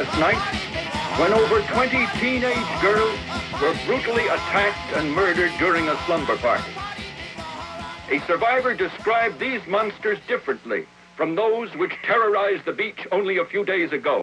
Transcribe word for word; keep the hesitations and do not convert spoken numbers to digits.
last night when over twenty teenage girls were brutally attacked and murdered during a slumber party. A survivor described these monsters differently from those which terrorized the beach only a few days ago.